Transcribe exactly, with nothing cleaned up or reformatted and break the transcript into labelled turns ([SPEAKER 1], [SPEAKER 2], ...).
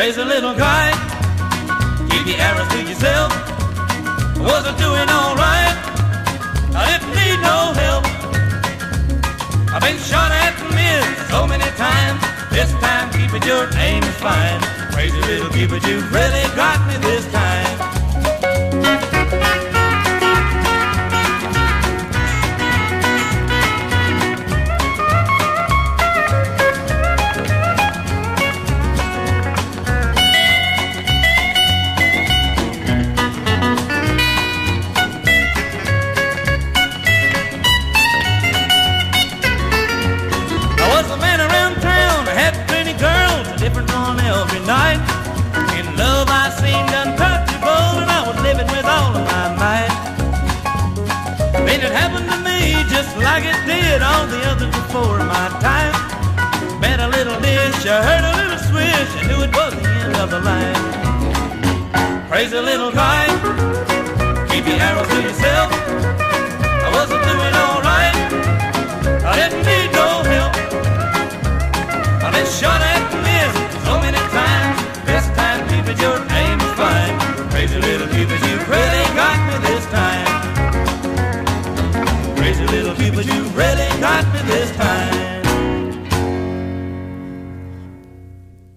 [SPEAKER 1] Crazy little guy, keep your arrows to yourself. Wasn't doing all right, I didn't need no help. I've been shot at and missed so many times. This time, Cupid, your aim is fine. Crazy little Cupid, you really got me this time. Different one every night. In love I seemed untouchable, and I was living with all of my might. Then it happened to me just like it did all the others before my time. Met a little dish, I heard a little swish, I knew it was the end of the line. Crazy little guy, keep your arrows to yourself.